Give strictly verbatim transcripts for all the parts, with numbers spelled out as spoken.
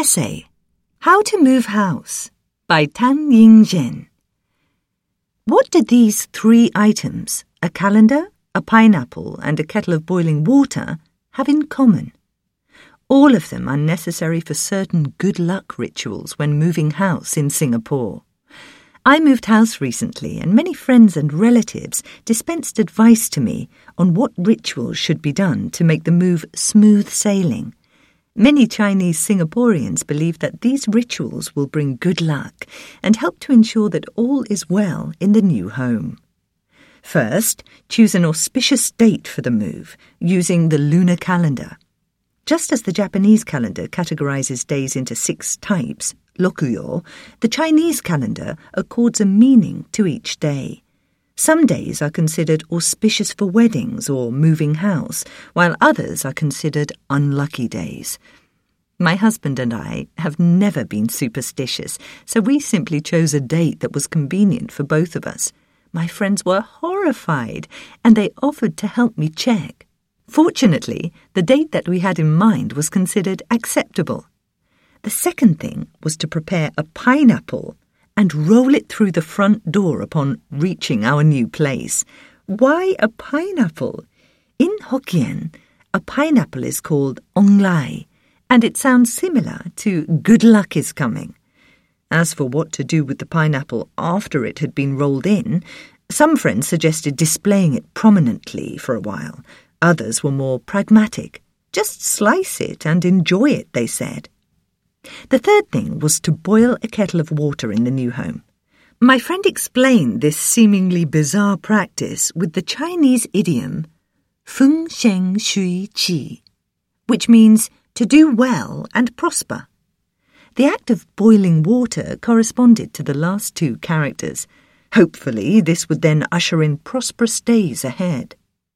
Essay, How to Move House by Tan Ying-zhen. What do these three items, a calendar, a pineapple and a kettle of boiling water, have in common? All of them are necessary for certain good luck rituals when moving house in Singapore. I moved house recently and many friends and relatives dispensed advice to me on what rituals should be done to make the move smooth sailing. Many Chinese Singaporeans believe that these rituals will bring good luck and help to ensure that all is well in the new home. First, choose an auspicious date for the move using the lunar calendar. Just as the Japanese calendar categorizes days into six types, rokuyo, the Chinese calendar accords a meaning to each day. Some days are considered auspicious for weddings or moving house, while others are considered unlucky days. My husband and I have never been superstitious, so we simply chose a date that was convenient for both of us. My friends were horrified, and they offered to help me check. Fortunately, the date that we had in mind was considered acceptable. The second thing was to prepare a pineapple and roll it through the front door upon reaching our new place. Why a pineapple? In Hokkien, a pineapple is called ong lai, and it sounds similar to good luck is coming. As for what to do with the pineapple after it had been rolled in, some friends suggested displaying it prominently for a while. Others were more pragmatic. Just slice it and enjoy it, they said. The third thing was to boil a kettle of water in the new home. My friend explained this seemingly bizarre practice with the Chinese idiom feng sheng shui qi, which means to do well and prosper. The act of boiling water corresponded to the last two characters. Hopefully, this would then usher in prosperous days ahead.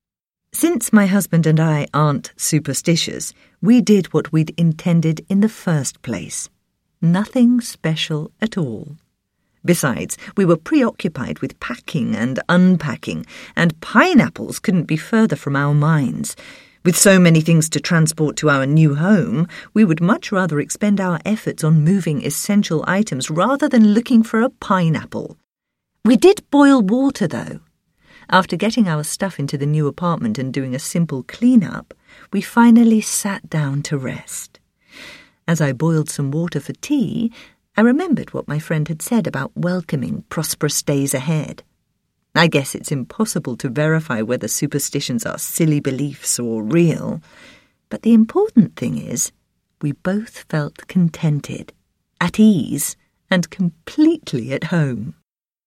Since my husband and I aren't superstitious, we did what we'd intended in the first place. Nothing special at all. Besides, we were preoccupied with packing and unpacking, and pineapples couldn't be further from our minds. With so many things to transport to our new home, we would much rather expend our efforts on moving essential items rather than looking for a pineapple. We did boil water, though. After getting our stuff into the new apartment and doing a simple clean-up, we finally sat down to rest. As I boiled some water for tea, I remembered what my friend had said about welcoming prosperous days ahead. I guess it's impossible to verify whether superstitions are silly beliefs or real, but the important thing is we both felt contented, at ease, and completely at home.